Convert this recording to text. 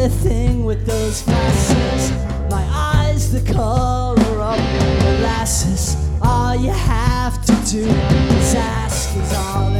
everything with those glasses. My eyes the color of molasses. All you have to do is ask is all